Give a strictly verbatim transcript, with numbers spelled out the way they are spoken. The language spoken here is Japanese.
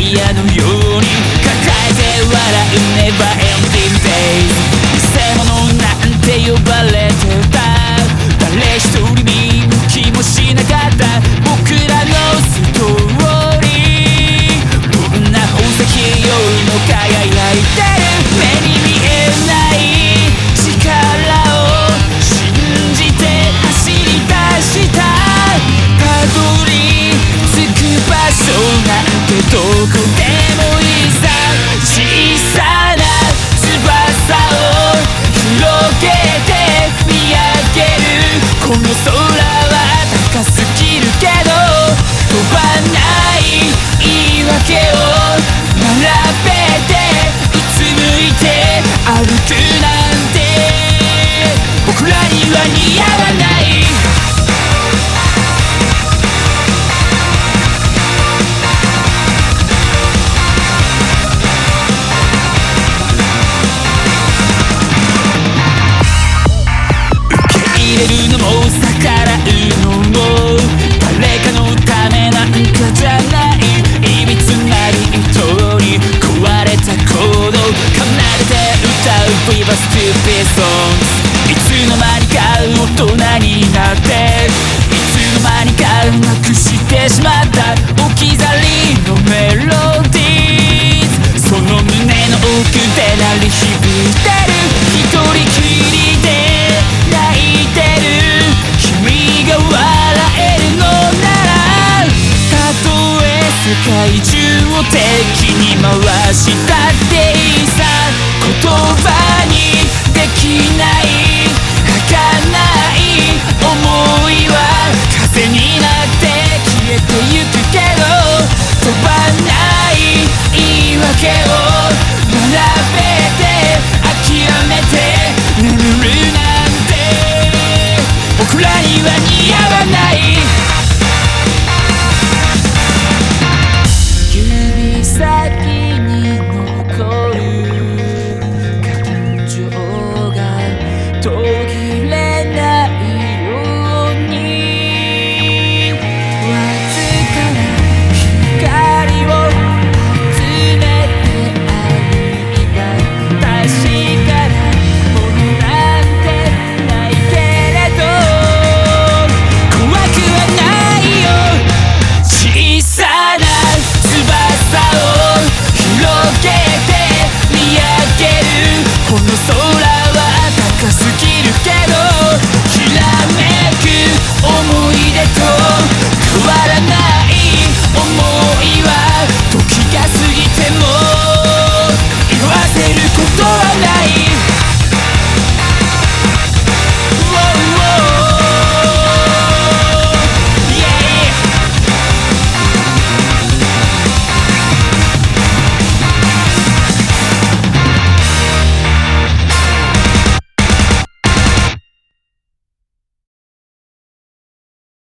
イヤのように抱えて笑う Never ending days 偽物なんて呼ばれてた誰一人見向きもしなかった僕らのストーリーどんな宝石よりも輝いてる目に見えない力を信じて走り出したたどり着く場所なんてどこでもいいさ小さな翼を広げて見上げるこの空は高すぎるけど飛ばない言い訳を並べてうつむいて歩くなんて僕らには似合わない入れるのも逆らうのも誰かのためなんかじゃないいびつなリートに壊れたコード奏でて歌う Viva Stupid Songs いつの間にか大人になっていつの間にかなくしてしまった置き去りのメロディーその胸の奥で鳴り響いてる一人きりで泣いてる君が笑えるのならたとえ世界中を敵に回したっていいさ言葉にできない儚い思いは風になって消えてゆくけど飛ばない言い訳を